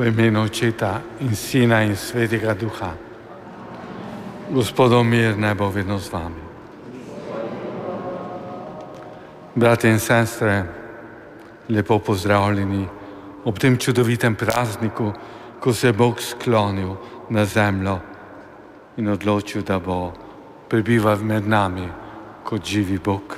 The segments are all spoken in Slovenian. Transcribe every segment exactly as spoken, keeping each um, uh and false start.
V imenu Očeta in Sina in Svetega Duha. Gospodov mir naj bo vedno z vami. Brate in sestre, lepo pozdravljeni ob tem čudovitem prazniku, ko se je Bog sklonil na zemljo in odločil, da bo prebival med nami kot živi Bog.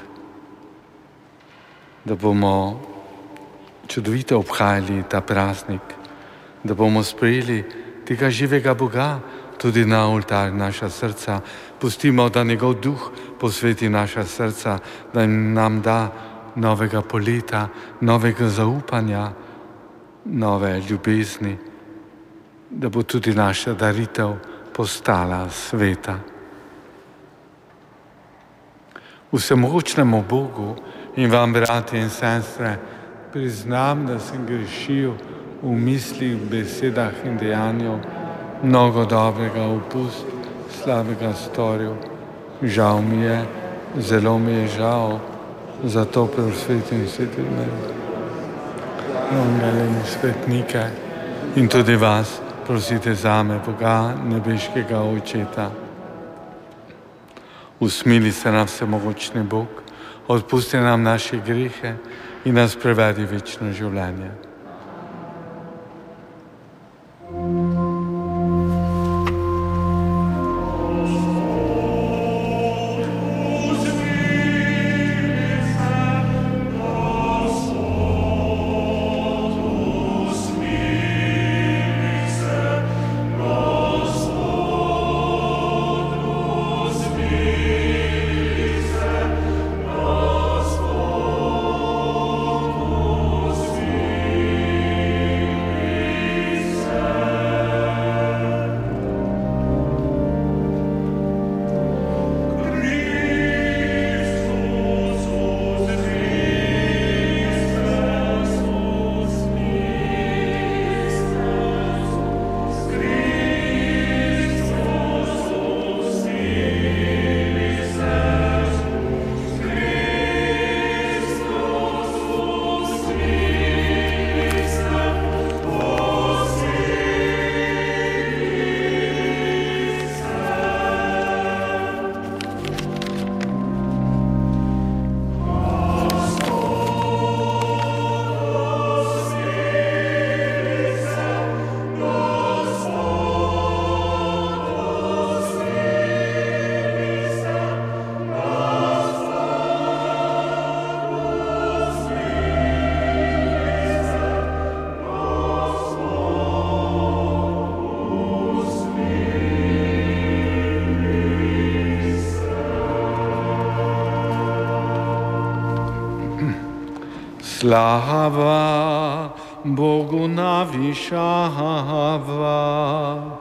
Da bomo čudovito obhajali ta praznik, da bomo sprejeli tega živega Boga tudi na oltar naša srca. Pustimo, da njegov duh posveti naša srca, da nam da novega poleta, novega zaupanja, nove ljubezni, da bo tudi naša daritev postala sveta. Vsemogočnemu Bogu in vam, brati in sestre, priznam, da sem grešil v mislih, besedah in dejanju, mnogo dobrega upust, slabega storil. Žal mi je, zelo mi je žal, zato prosvetim sveti meni. Angele in svetnike in tudi vas prosite zame, Boga nebeškega Očeta. Usmili se nam vsemogočni Bog, odpusti nam naše grehe in nas prevedi v večno življenje. Slava Bogu na višavah.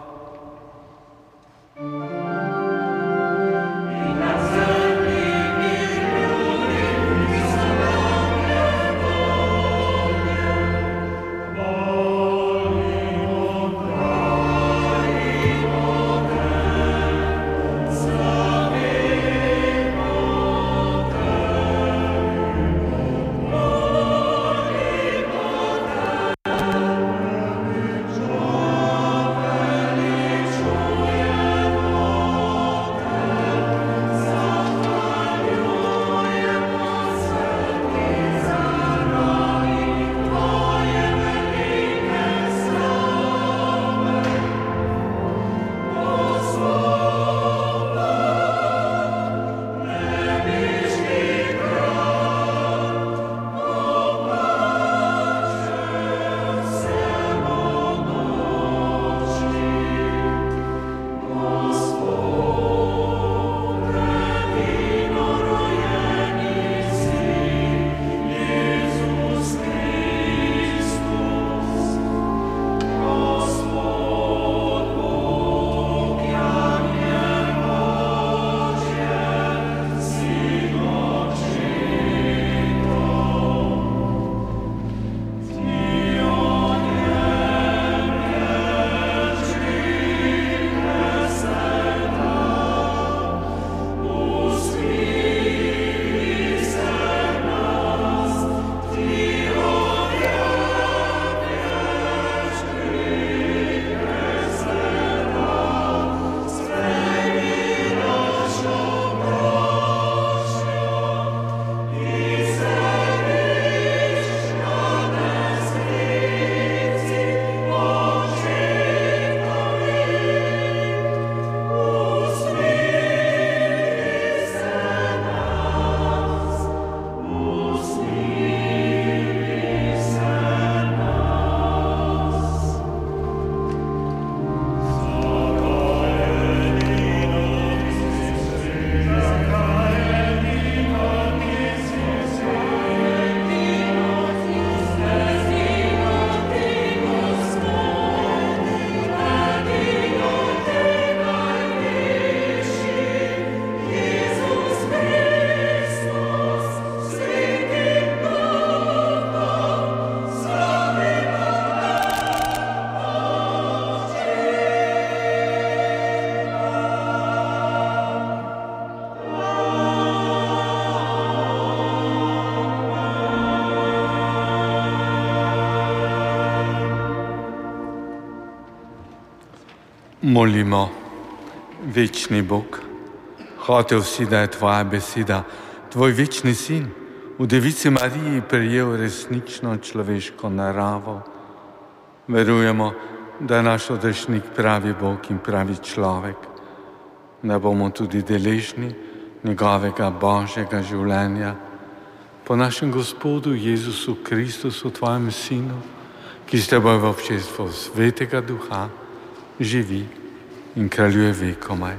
Molimo, večni Bog, hotel si, da je tvoja beseda, tvoj večni sin, v Devici Mariji prejel resnično človeško naravo. Verujemo, da je naš odrešnik pravi Bog in pravi človek, da bomo tudi deležni njegovega božjega življenja po našem Gospodu Jezusu Kristusu, tvojem Sinu, ki s teboj v občestvu Svetega Duha živi in kraljuje vekomaj.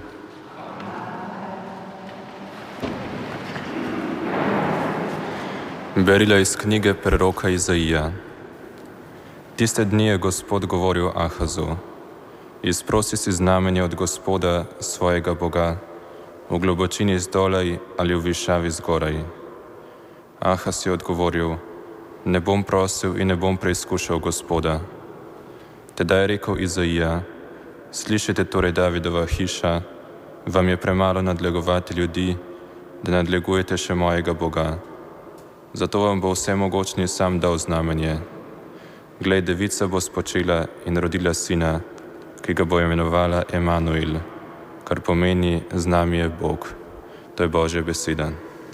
Berila iz knjige preroka Izaija. Tiste dni je Gospod govoril Ahazu: izprosi si znamenje od Gospoda svojega Boga, v globočini zdolej ali v višavi zgoraj. Ahaz je odgovoril: ne bom prosil in ne bom preizkušal Gospoda. Tedaj je rekel Izaija: slišite torej Davidova hiša, vam je premalo nadlegovati ljudi, da nadlegujete še mojega Boga. Zato vam bo vsemogočni sam dal znamenje. Glej, devica bo spočila in rodila sina, ki ga bo imenovala Emanuel, kar pomeni z nami je Bog. To je Božja beseda.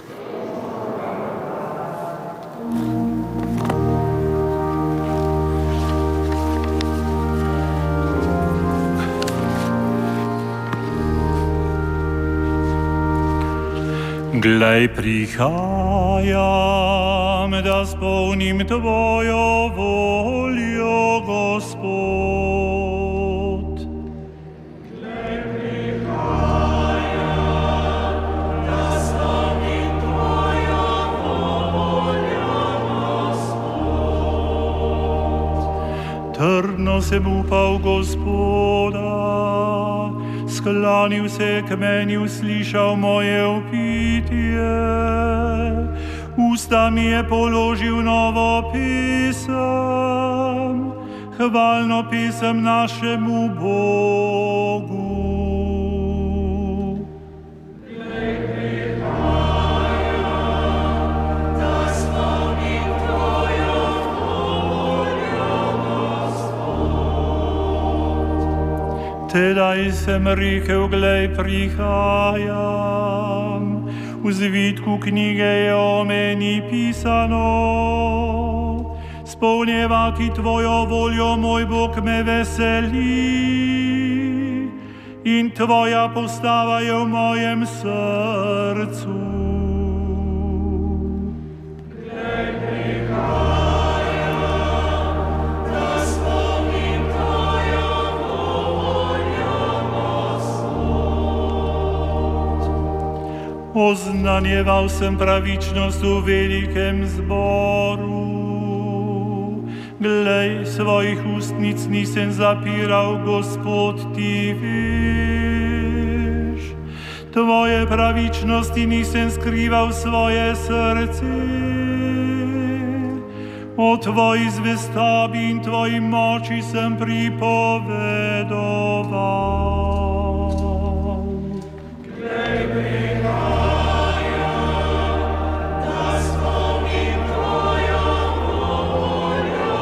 Glej, prihajam, da spolnim tvojo voljo, Gospod. Glej, prihajam, da spolnim tvojo voljo, Gospod. Trdno sem upal Gospoda, sklonil se k meni, uslišal moje vpitje. Usta mi je položil novo pesem, hvalno pesem našemu Bogu. Glej, prihajam, da spolnim tvojo voljo, Gospod. Tedaj sem rekel, glej, prihajam, v zvitku knjige je o meni pisano. Spolnjevati tvojo voljo, moj Bog, me veseli in tvoja postava je v mojem srcu. Glej, prihajam, da spolnim tvojo voljo, Gospod. Oznanjeval sem pravičnost v velikem zboru. Glej, svojih ustnic nisem zapiral, Gospod, ti veš. Tvoje pravičnosti nisem skrival svoje srce. O tvoji zvestobi in tvoji moči sem pripovedoval. Glej, prihajam, da spolnim tvojo voljo,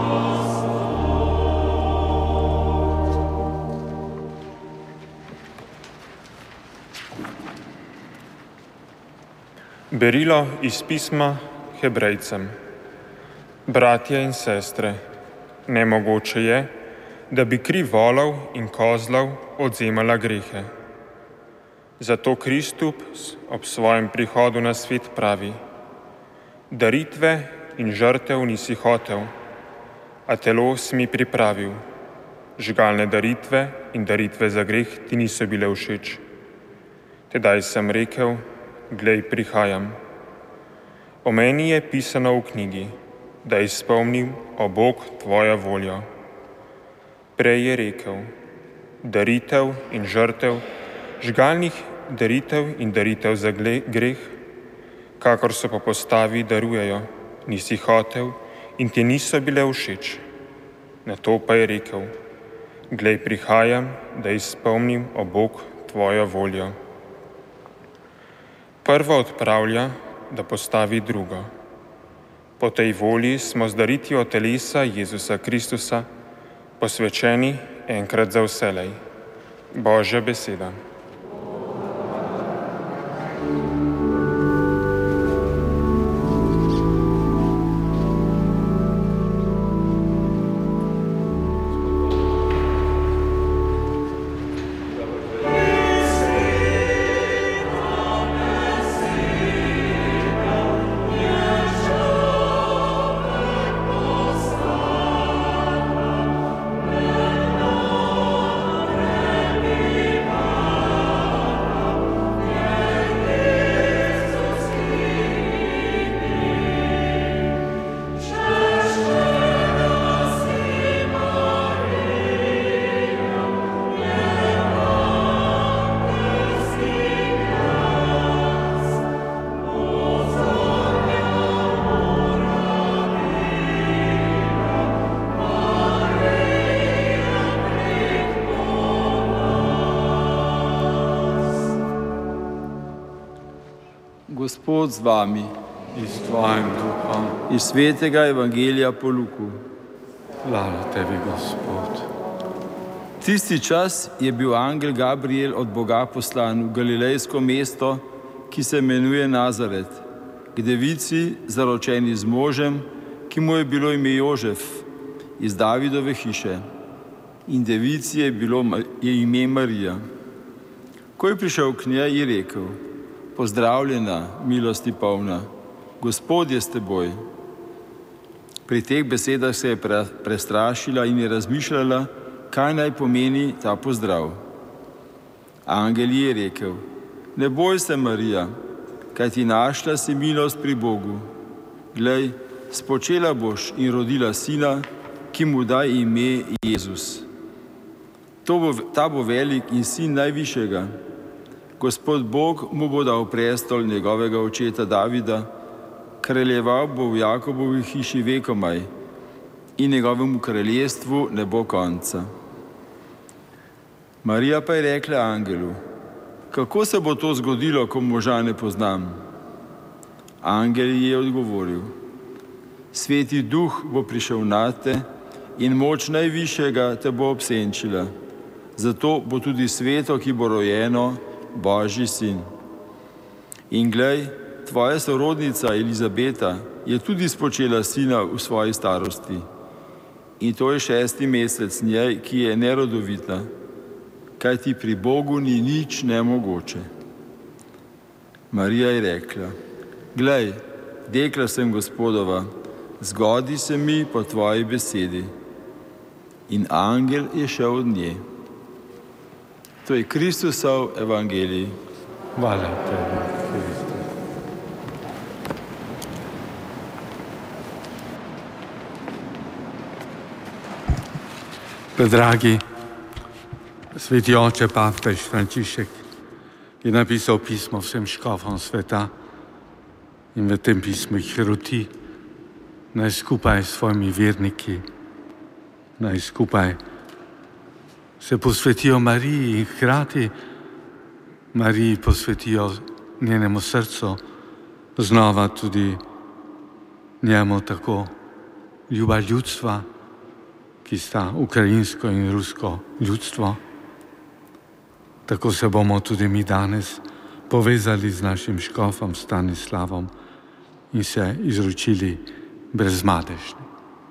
Berilo iz pisma Hebrejcem. Bratje in sestre, nemogoče je, da bi kri volov in kozlov odvzemala grehe. Zato Kristus ob svojem prihodu na svet pravi: daritve in žrtev nisi hotel, a telo si mi pripravil. Žgalne daritve in daritve za greh ti niso bile všeč. Tedaj sem rekel: glej, prihajam. O meni je pisano v knjigi, da izpolnim, o Bog, tvoja voljo. Prej je rekel: daritev in žrtev, žgalnih daritev in daritev za greh, kakor so po postavi darujejo, nisi hotel in ti niso bile všeč. Nato pa je rekel: glej, prihajam, da izpolnim, o Bog, tvojo voljo. Prvo odpravlja, da postavi drugo. Po tej volji smo z daritvijo telesa Jezusa Kristusa posvečeni enkrat za vselej. Božja beseda. Gospod z vami. In s tvojim duhom. Iz svetega evangelija po Luku. Slava tebi, Gospod. Tisti čas je bil angel Gabriel od Boga poslan v galilejsko mesto, ki se imenuje Nazaret, k devici, zaročeni z možem, ki mu je bilo ime Jožef, iz Davidove hiše. In devici je bilo je ime Marija. Ko je prišel k njej, je rekel: Pozdravljena, milosti polna, Gospod je s teboj. Pri teh besedah se je prestrašila in je razmišljala, kaj naj pomeni ta pozdrav. Angel ji je rekel: Ne boj se, Marija, kaj ti našla si milost pri Bogu. Glej, spočela boš in rodila sina, ki mu daj ime Jezus. To bo, ta bo velik in sin najvišjega. Gospod Bog mu bo dal prestol njegovega očeta Davida, kraljeval bo v Jakobovi hiši vekomaj in njegovemu kraljestvu ne bo konca. Marija pa je rekla angelu: Kako se bo to zgodilo, ko moža ne poznam? Angel ji je odgovoril: Sveti duh bo prišel nate in moč najvišjega te bo obsenčila. Zato bo tudi sveto, ki bo rojeno, Božji sin. In glej, tvoja sorodnica Elizabeta je tudi spočela sina v svoji starosti. In to je šesti mesec njej, ki je nerodovitna, kajti pri Bogu ni nič nemogoče. Marija je rekla: Glej, dekla sem Gospodova, zgodi se mi po tvoji besedi. In angel je šel od nje. To je Kristusov evangelij. Hvala tebi, Kristus. Dragi, sveti oče papež Frančišek je napisal pismo vsem škofom sveta in v tem pismu jih roti, naj skupaj s svojimi verniki, naj skupaj se posvetijo Mariji in hkrati Mariji posvetijo njenemu srcu, znova tudi njemu tako ljuba ljudstva, ki sta ukrajinsko in rusko ljudstvo. Tako se bomo tudi mi danes povezali z našim škofom Stanislavom in se izročili brezmadežni.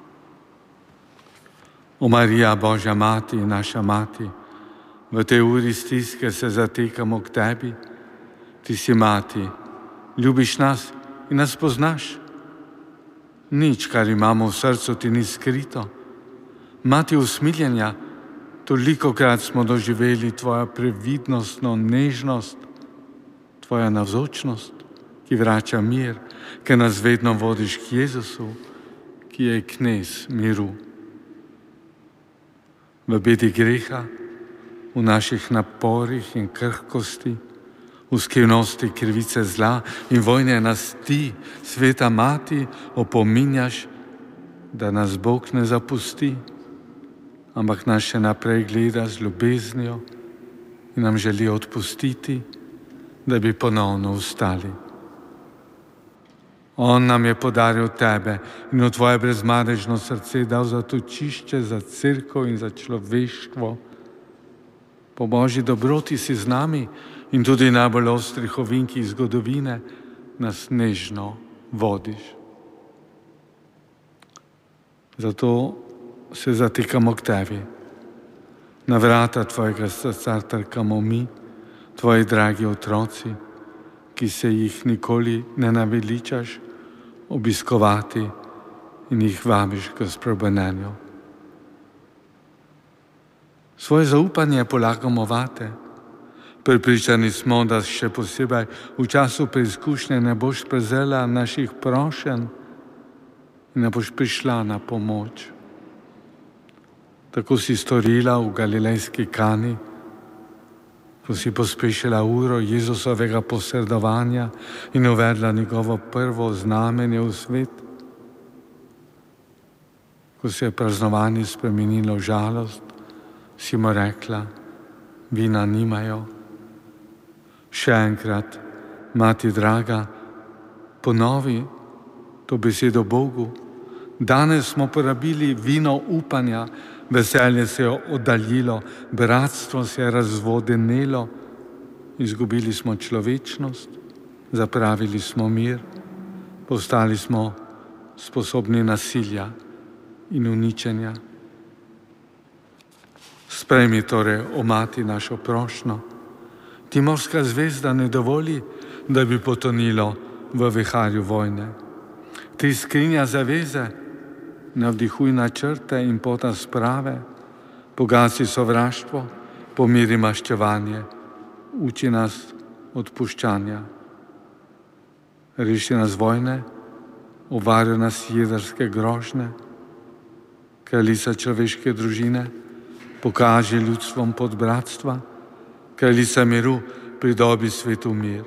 O Marija, Božja mati in naša mati, v tej uri stiske se zatekamo k tebi. Ti si mati, ljubiš nas in nas poznaš. Nič, kar imamo v srcu, ti ni skrito. Mati usmiljenja, tolikokrat smo doživeli tvojo previdnostno nežnost, tvoja navzočnost, ki vrača mir, ki nas vedno vodiš k Jezusu, ki je knez miru. V bedi greha, v naših naporih in krhkosti, v skrivnosti krivice zla in vojne nas ti, sveta mati, opominjaš, da nas Bog ne zapusti, ampak nas še naprej gleda z ljubeznijo in nam želi odpustiti, da bi ponovno vstali. On nam je podaril tebe in v tvoje brezmadežno srce dal zatočišče za cerkev in za človeštvo. Po Božji dobroti si z nami in tudi najbolj ostrih ovinkih zgodovine nas nežno vodiš. Zato se zatikamo k tebi. Na vrata tvojega srca trkamo mi, tvoji dragi otroci, ki se jih nikoli ne naveličaš obiskovati in jih vabiš k spreobrnenju. Svoje zaupanje polagamo vate. Pripričani smo, da še posebej v času preizkušnje ne boš prezrela naših prošenj in ne boš prišla na pomoč. Tako si storila v galilejski Kani, ko si pospešila uro Jezusovega posredovanja in uvedla njegovo prvo znamenje v svet. Ko se je praznovanje spremenilo v žalost, si mu rekla, vina nimajo. Še enkrat, mati draga, ponovi to besedo Bogu. Danes smo porabili vino upanja, veselje se je oddaljilo, bratstvo se je razvodenelo, izgubili smo človečnost, zapravili smo mir, postali smo sposobni nasilja in uničenja. Sprejmi torej, o mati, našo prošnjo. Ti morska zvezda ne dovoli, da bi potonilo v viharju vojne. Ti skrinja zaveze, navdihuj načrte in pota sprave, pogasi sovraštvo, pomiri maščevanje, uči nas odpuščanja. Reši nas vojne, uvarja nas jedrske grožnje, kraljica človeške družine, pokaže ljudstvom pot bratstva, kraljica miru pridobi svetu mir.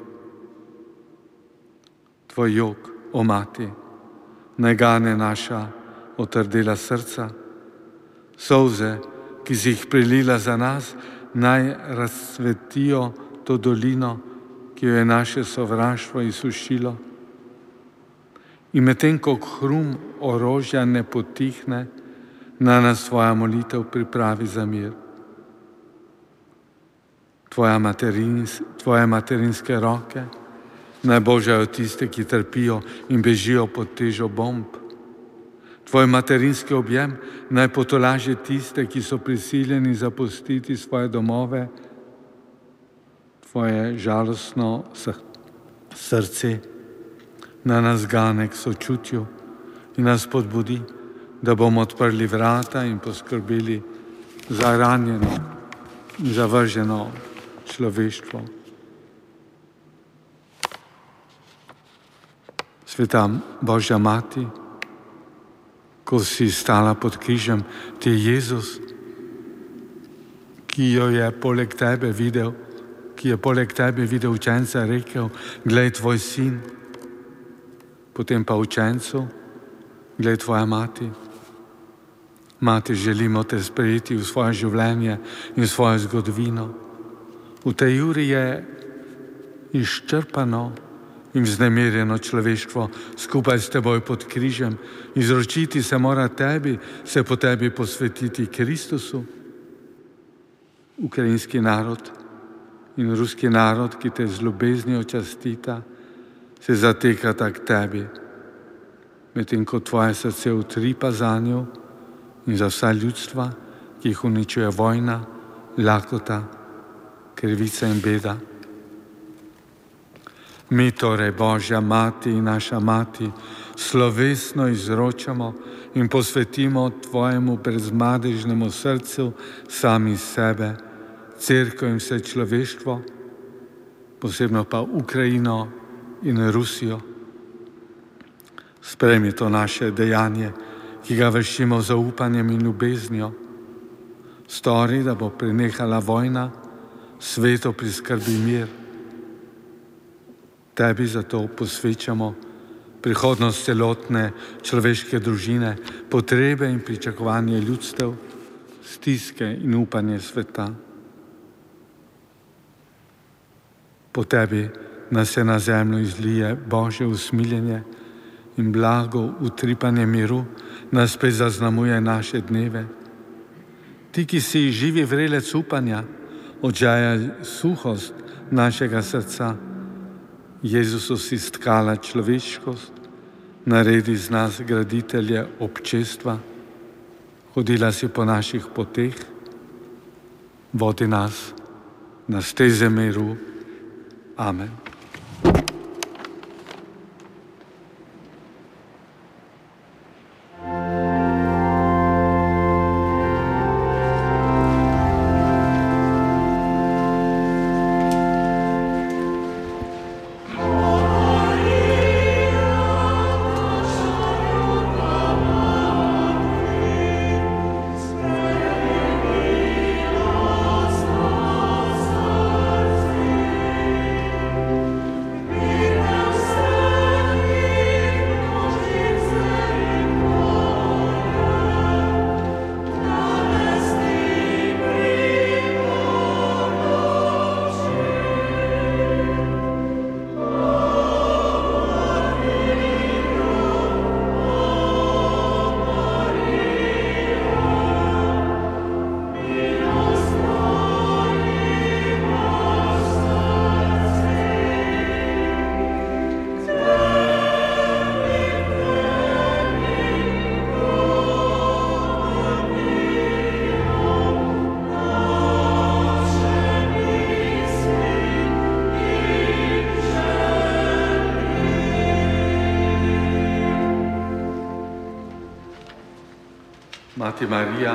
Tvoj jok, o mati, naj gane naša otrdela srca, solze, ki si jih prilila za nas, naj razcvetijo to dolino, ki jo je naše sovraštvo izsušilo. In medtem ko hrum orožja ne potihne, naj nas tvoja molitev pripravi za mir. Tvoja materins, tvoje materinske roke naj božajo tiste, ki trpijo in bežijo pod težo bomb. Tvoj materinski objem naj potolaži tiste, ki so prisiljeni zapustiti svoje domove. Tvoje žalostno srce naj nas gane k sočutju in nas spodbudi, da bomo odprli vrata in poskrbeli za ranjeno in zavrženo človeštvo. Sveta Božja mati, ko si stala pod križem, ti je Jezus, ki jo je poleg tebe videl, ki je poleg tebe videl učenca, rekel, glej tvoj sin, potem pa učencu, glej tvoja mati. Mati, želimo te sprejeti v svoje življenje in svojo zgodovino. V tej uri je izčrpano in vznemirjeno človeštvo skupaj s teboj pod križem. Izročiti se mora tebi, se po tebi posvetiti Kristusu. Ukrajinski narod in ruski narod, ki te z ljubeznijo častita, se zatekata k tebi, medtem ko tvoje srce utripa zanjo in za vsa ljudstva, ki jih uničuje vojna, lakota, krivica in beda. Mi torej, Božja mati in naša mati, slovesno izročamo in posvetimo tvojemu brezmadežnemu srcu sami sebe, cerkev in vse človeštvo, posebno pa Ukrajino in Rusijo. Sprejmi to naše dejanje, ki ga vršimo z zaupanjem in ljubeznijo. Stori, da bo prenehala vojna, svetu priskrbi mir. Tebi zato posvečamo prihodnost celotne človeške družine, potrebe in pričakovanje ljudstev, stiske in upanje sveta. Po tebi nas se na zemljo izlije Božje usmiljenje in blago utripanje miru nas spet zaznamuje naše dneve. Ti, ki si živi vrelec upanja, odžajaj suhost našega srca. Jezusu si stkala človeškost, naredi z nas graditelje občestva, hodila si po naših poteh, vodi nas na steze miru. Amen. Mati Marija,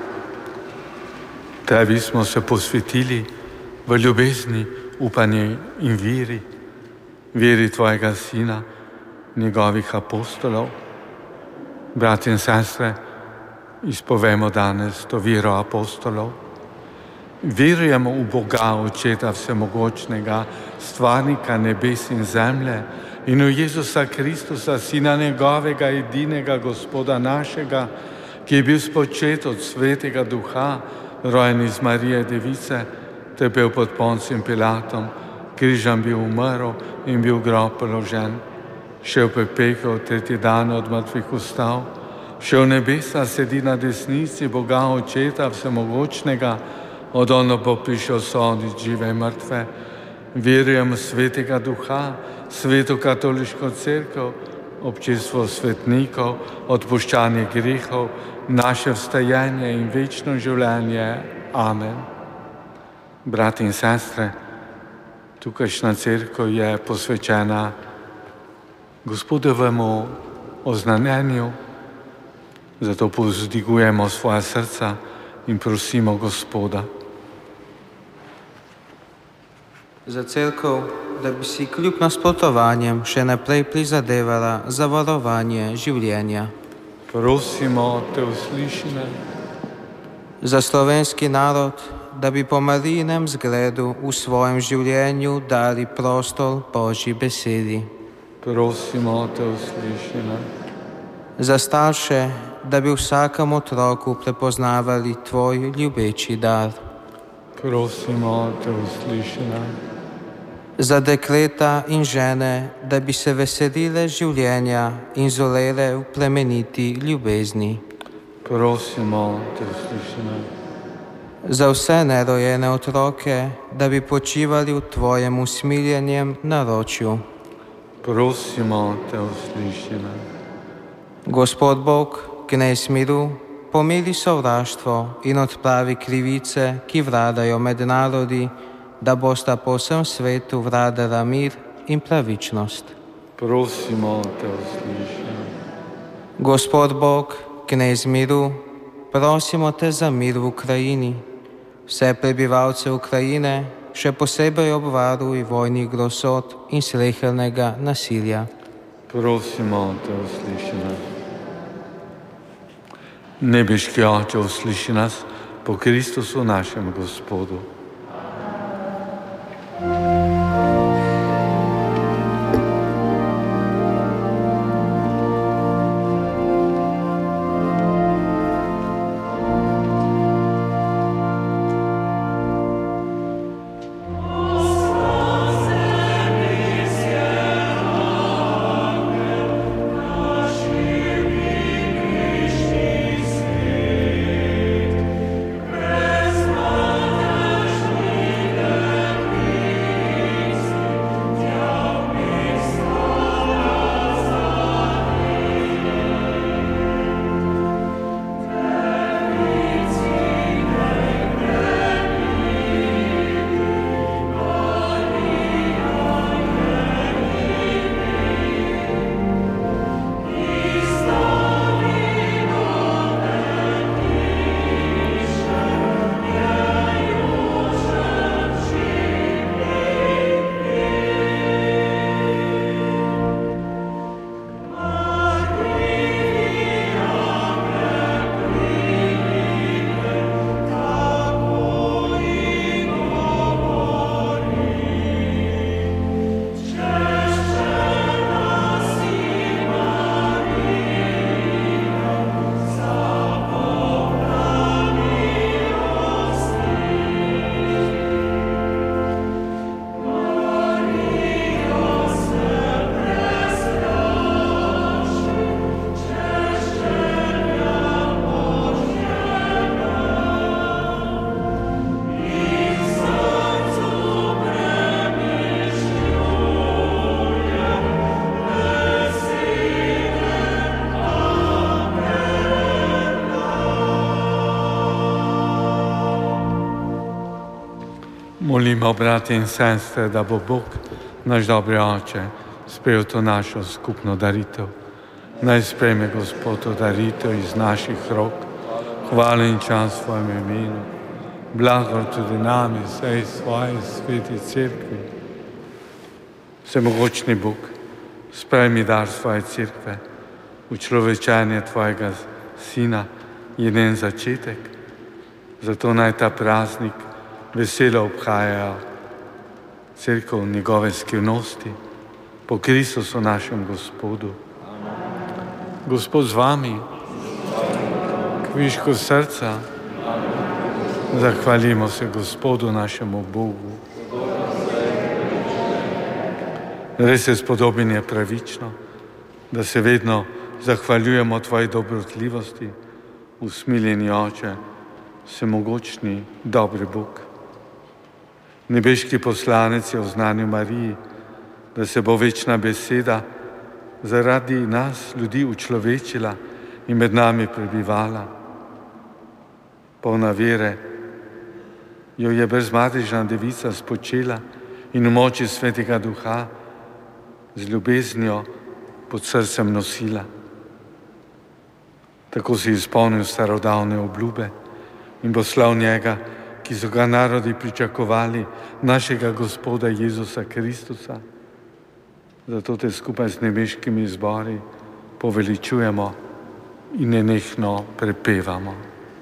Tebi smo se posvetili v ljubezni, upanju in veri, veri Tvojega Sina, njegovih apostolov. Bratje in sestre, izpovemo danes to vero apostolov. Verujemo v Boga, Očeta Vsemogočnega, Stvarnika nebes in zemlje, in v Jezusa Kristusa, Sina njegovega, edinega Gospoda našega, ki je bil spočet od Svetega Duha, rojen iz Marije Device, trpel pod Poncijem Pilatom, križem bil umrl in bil v grob položen, šel v pekel, tretji dan od mrtvih vstal, šel v nebesa, sedi na desnici Boga Očeta Vsemogočnega, od ono bo prišel soditi žive in mrtve. Verujem v Svetega Duha, Sveto katoliško cerkev, občestvo svetnikov, odpuščanje grehov, naše vstajenje in večno življenje. Amen. Brati in sestre, tukajšnja cerkev je posvečena Gospodovemu oznanjenju, zato povzdigujemo svoja srca in prosimo Gospoda. Za cerkev, da bi si kljub nasprotovanjem še naprej prizadevala za varovanje življenja. Prosimo te, usliši nas. Za slovenski narod, da bi po Marijinem zgledu v svojem življenju dali prostor Božji besedi. Prosimo te, usliši nas. Za starše, da bi vsakemu otroku prepoznavali tvoj ljubeči dar. Prosimo te, usliši nas. Za dekleta in žene, da bi se veselile življenja in zorele v plemeniti ljubezni. Prosimo te, usliši nas. Za vse nerojene otroke, da bi počivali v tvojem usmiljenem naročju. Prosimo te, usliši nas. Gospod Bog, Knez miru, pomiri sovraštvo in odpravi krivice, ki vladajo med narodi, da bosta po vsem svetu vladala mir in pravičnost. Prosimo te, usliši nas. Gospod Bog, Knez miru, prosimo te za mir v Ukrajini. Vse prebivalce Ukrajine, še posebej obvaruj vojnih grozot in slehernega nasilja. Prosimo te, usliši nas. Nebeški Oče, usliši nas po Kristusu našem Gospodu. Christ, molimo, bratje in sestre, da bo Bog, naš dobri Oče, sprejel to našo skupno daritev. Naj sprejme Gospod to daritev iz naših rok. Hvala in čas svojemu imenu. Blago tudi nam in vsej svoji sveti cerkvi. Vsemogočni Bog, sprejmi dar svoje cerkve, učlovečenje tvojega Sina je njen začetek. Zato naj ta praznik veselo obhajajo cerkev njegove skrivnosti po Kristusu našem Gospodu. Gospod z vami, kvišku srca, zahvalimo se Gospodu našemu Bogu. Res je spodobin je pravično, da se vedno zahvaljujemo tvoji dobrotljivosti, usmiljeni Oče, vsemogočni, dobri Bog. Nebeški poslanec je oznanil Mariji, da se bo večna beseda zaradi nas, ljudi, učlovečila in med nami prebivala. Polna vere jo je brezmadežna devica spočela in v moči Svetega Duha z ljubeznijo pod srcem nosila. Tako si izpolnil starodavne obljube in poslal njega, ki so ga narodi pričakovali, našega Gospoda Jezusa Kristusa. Zato te skupaj z nebeškimi zbori poveličujemo in nenehno prepevamo.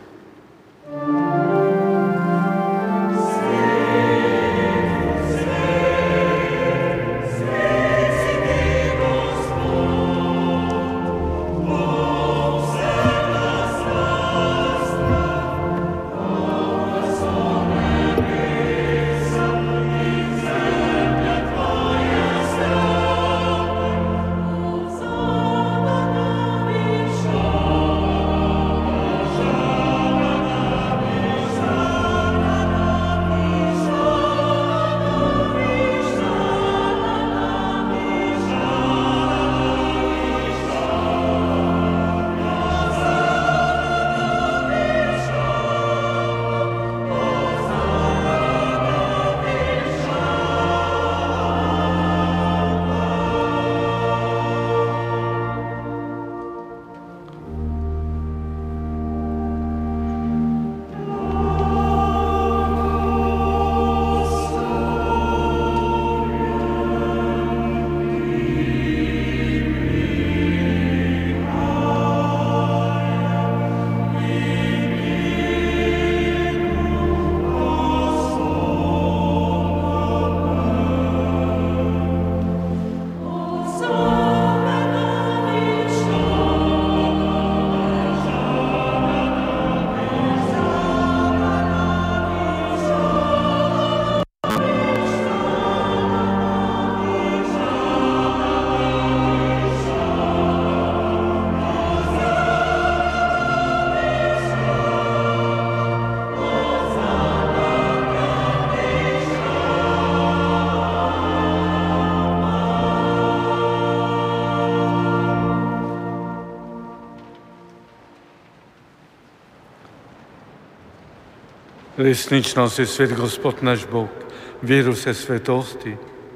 Resnično si svet Gospod naš Bog, veru vse svetosti.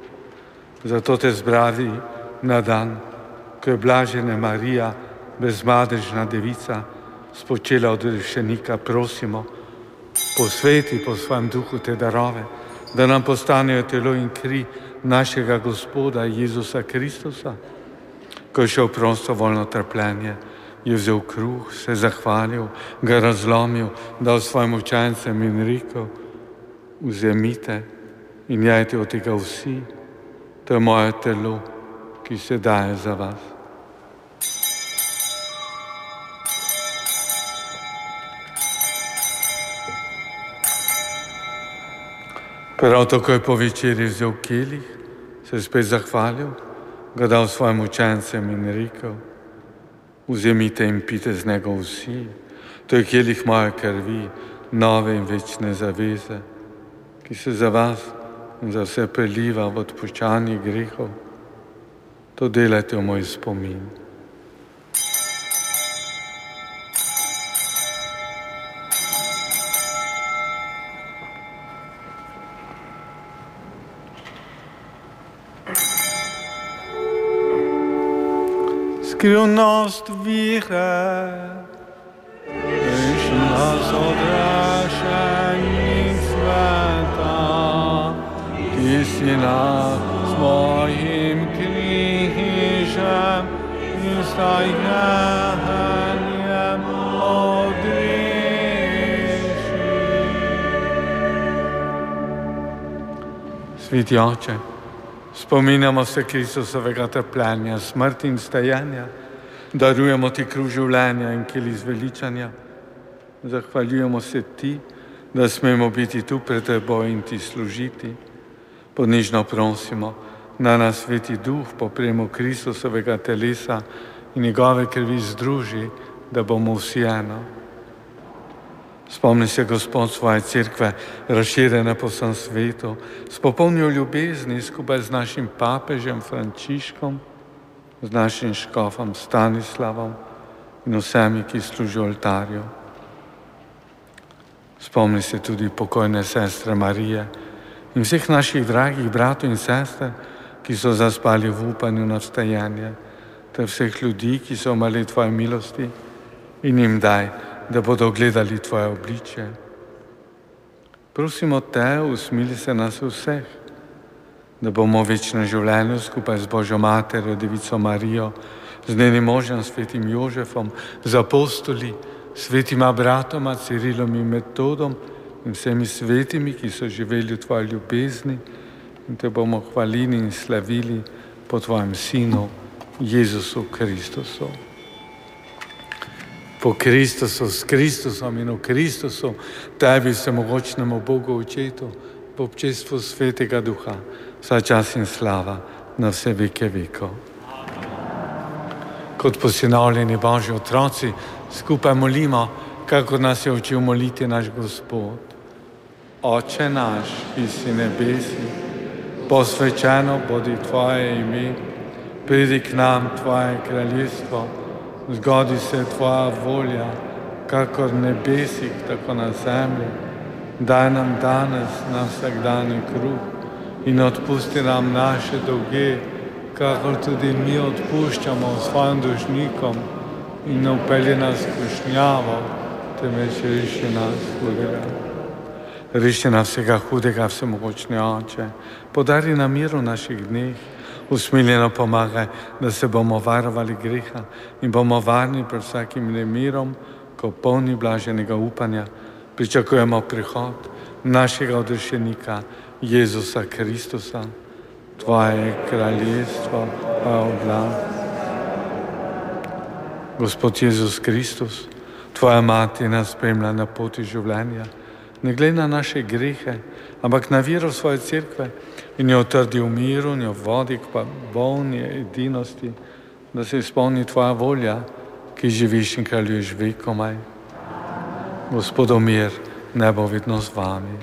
Zato te zbravi na dan, ko je blažena Marija, brezmadežna devica, spočela od rešenika, prosimo, posveti po svojem duhu te darove, da nam postanejo telo in kri našega Gospoda Jezusa Kristusa. Ko je šel prostovoljno trpljenje, je vzel kruh, se zahvalil, ga razlomil, dal svojim učencem in rekel, vzemite in jajte od tega vsi, to je moje telo, ki se daje za vas. Prav tako je po večerji vzel kelih, se spet zahvalil, ga dal svojim učencem in rekel, vzemite in pite z njega vsi, to je kelih moje krvi, nove in večne zaveze, ki se za vas in za vse preliva v odpuščanje grehov. To delajte v moj spomin. skrivnost vire, reši nas odrašenih sveta, ti si nas s mojim križem in stajanjem odreši. Sveti Oče, spominjamo se Kristusovega trpljenja, smrti in stajanja, darujemo ti kruh življenja in kelih zveličanja. Zahvaljujemo se ti, da smemo biti tu pred teboj in ti služiti. Ponižno prosimo, da nas Sveti Duh po prejemu Kristusovega telesa in njegove krvi združi, da bomo vsi eno. Spomni se, Gospod, svoje cerkve, razširjene po vsem svetu, s popolnjo ljubezni skupaj z našim papežem Frančiškom, z našim škofom Stanislavom in vsemi, ki služijo oltarju. Spomni se tudi pokojne sestre Marije in vseh naših dragih bratov in sester, ki so zaspali v upanju na vstajanje, ter vseh ljudi, ki so umrli tvoje milosti, in jim daj, da bodo gledali tvoje obličje. Prosimo te, usmili se nas vseh, da bomo v večnem življenju skupaj z Božjo materjo, Devico Marijo, z njenim možem svetim Jožefom, z apostoli, svetima bratoma Cirilom in Metodom in vsemi svetimi, ki so živeli v tvoji ljubezni, in te bomo hvalili in slavili po tvojem Sinu, Jezusu Kristusu. Po Kristusu, s Kristusom in v Kristusu, tebi vsemogočnemu Bogu Očetu, po občestvu Svetega Duha, vsa čas in slava na vse veke vekov. Kot posinovljeni Božji otroci, skupaj molimo, kako nas je učil moliti naš Gospod. Oče naš, ki si nebesi, posvečeno bodi tvoje ime, pridi k nam tvoje kraljestvo, zgodi se tvoja volja, kakor nebesih, tako na zemlji. Daj nam danes na vsakdanji kruh in odpusti nam naše dolge, kakor tudi mi odpuščamo svojim dolžnikom, in ne vpelji nas v skušnjavo, temveč reši nas hudega. Reši nas vsega hudega, vsemogočni Oče, podari nam mir v naših dneh, usmiljeno pomagaj, da se bomo varovali greha in bomo varni pred vsakim nemirom, ko polni blaženega upanja pričakujemo prihod našega odrešenika Jezusa Kristusa. Tvoje kraljestvo pa je oblast. Gospod Jezus Kristus, tvoja mati nas spremlja na poti življenja. Ne glej na naše grehe, ampak na vero svoje cerkve in jo utrdi v miru, njo vodi k bolni edinosti, da se izpolni tvoja volja, ki živiš in kraljuješ vekomaj. Gospodov mir, naj bo vedno z vami.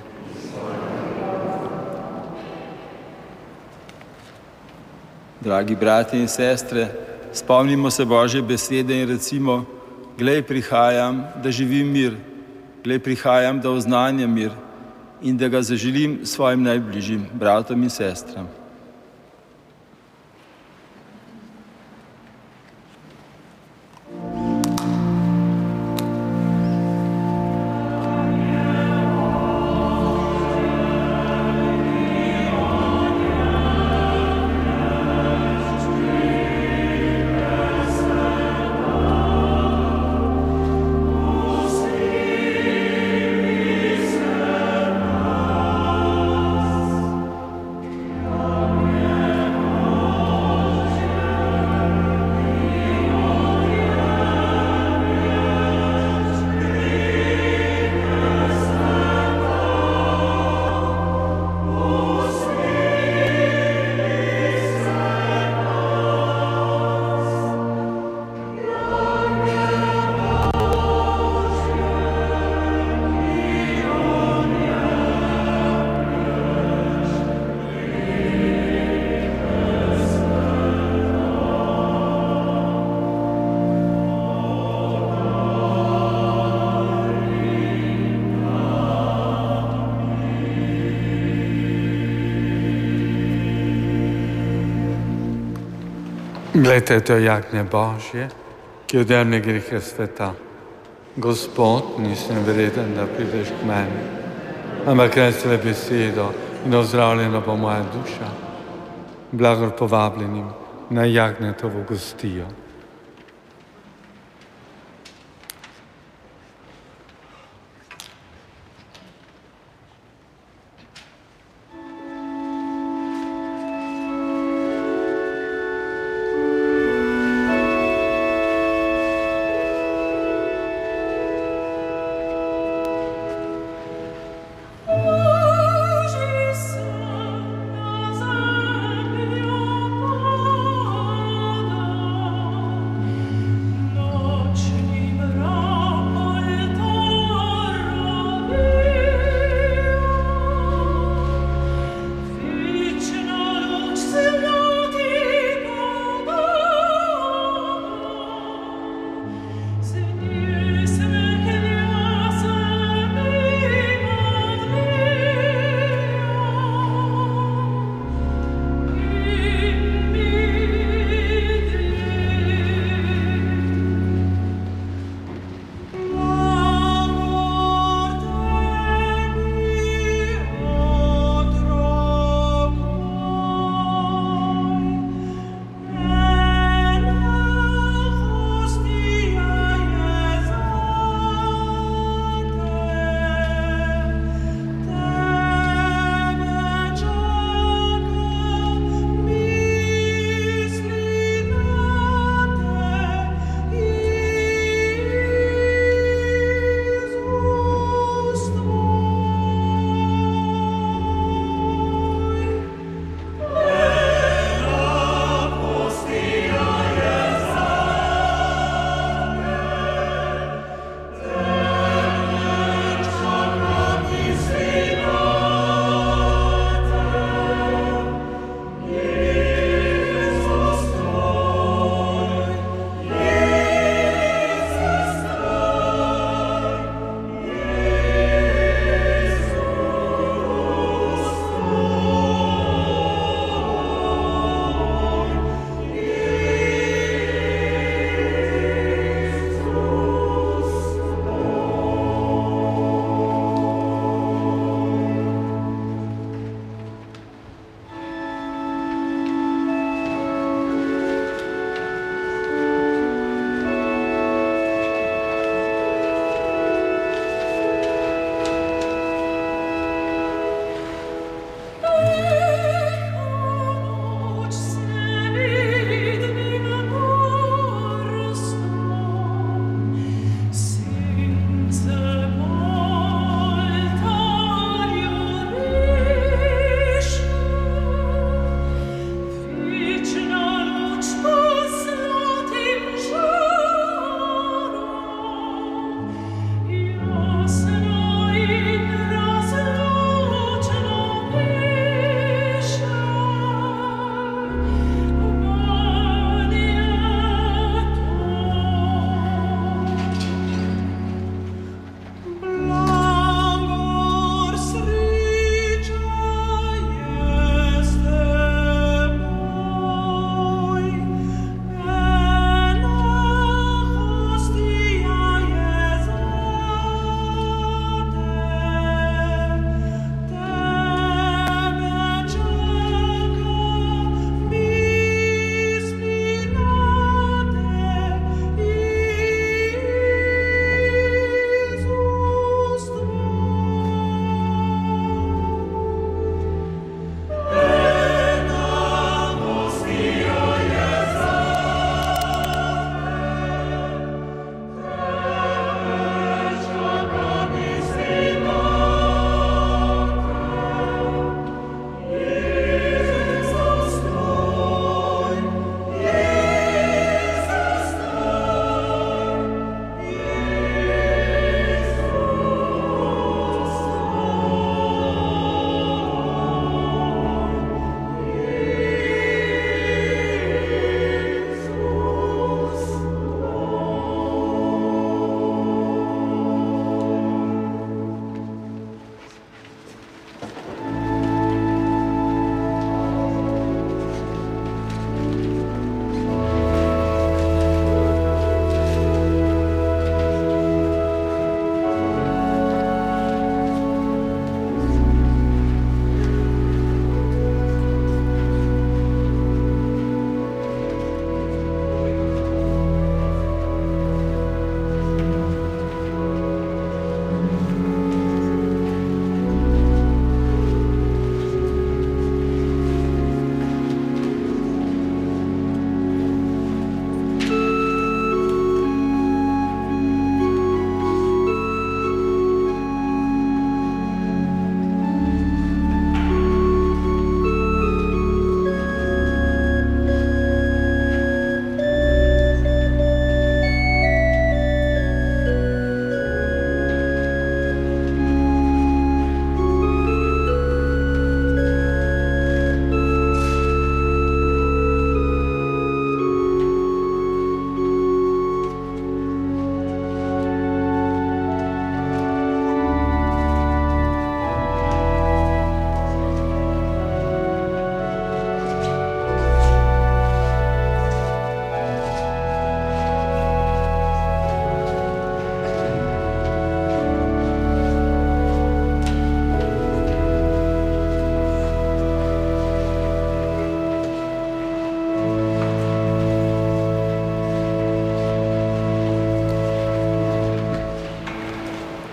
Dragi brati in sestre, spomnimo se Božje besede in recimo: glej, prihajam, da živim mir, glej, prihajam, da oznanjam mir in da ga zaželim svojim najbližjim bratom in sestram. Amen. Glejte, to je jagnje Božje, ki odjemne grehe sveta. Gospod, nisem vreden, da prideš k meni, ampak reci le besedo in ozdravljena bo moja duša. Blagor povabljenim na jagnjetovo gostijo. Nazareth,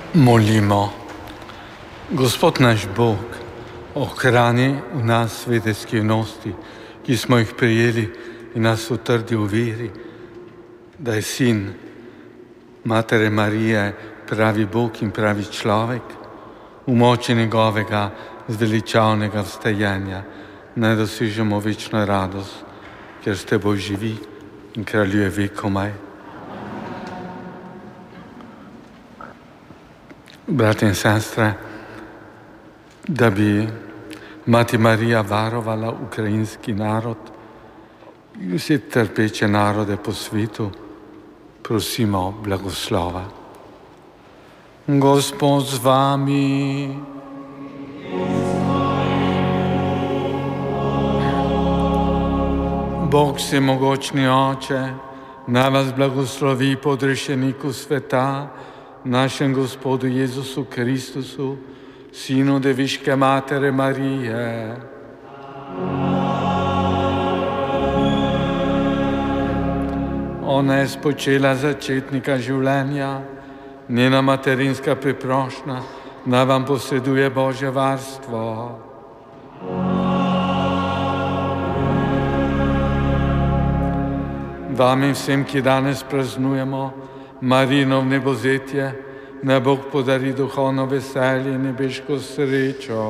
Molimo. Gospod naš Bog, ohrani v nas svete skrivnosti, ki smo jih prijeli in nas utrdi v veri, da je sin Matere Marije pravi Bog in pravi človek, v moči njegovega zveličavnega vstajenja naj dosežemo večno radost, ker s teboj živi in kraljuje vekomaj. Brati in sestre, da bi Mati Marija varovala ukrajinski narod in vse trpeče narode po svetu, prosimo blagoslova. Gospod z vami. Bog vsemogočni Oče, naj vas blagoslovi po odrešeniku sveta, našem Gospodu Jezusu Kristusu, Sinu Deviške Matere Marije. Ona je spočela začetnika življenja, njena materinska priprošnja naj vam posreduje Božje varstvo. Vam in vsem, ki danes praznujemo Marijino vnebovzetje, naj Bog podari duhovno veselje in nebeško srečo.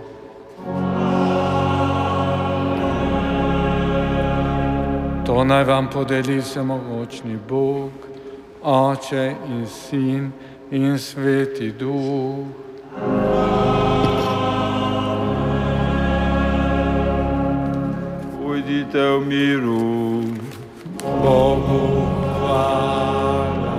To naj vam podeli vsemogočni Bog, Oče in Sin in Sveti Duh. Pojdite v miru. Bogu hvala.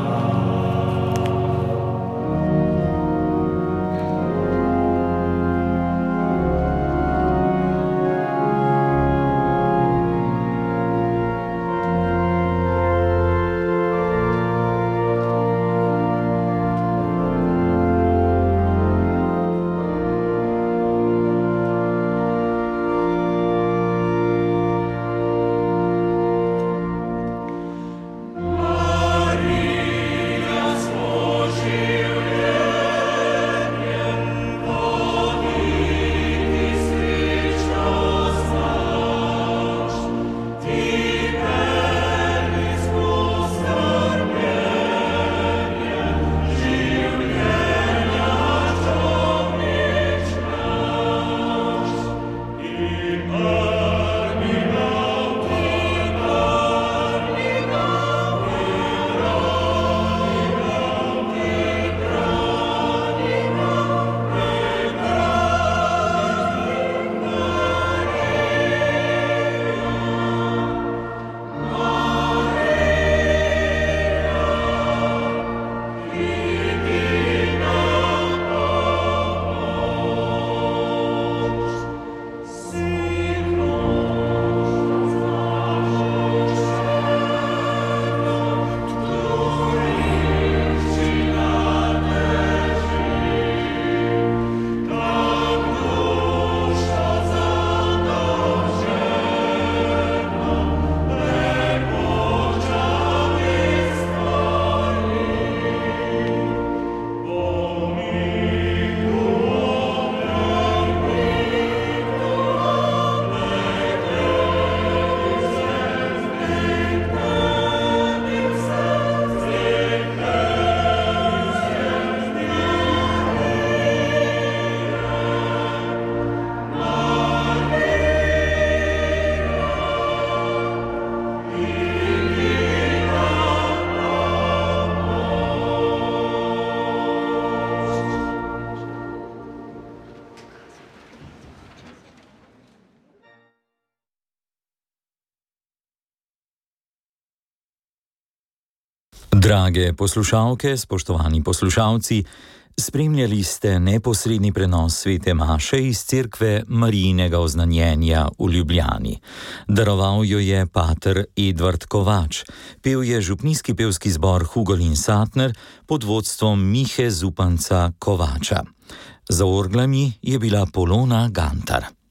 Drage poslušalke, spoštovani poslušalci, spremljali ste neposredni prenos svete maše iz cerkve Marijinega oznanjenja v Ljubljani. Daroval jo je pater Edvard Kovač, pel je župnijski pevski zbor Hugolin Satner pod vodstvom Mihe Zupanca Kovača. Za orglami je bila Polona Gantar.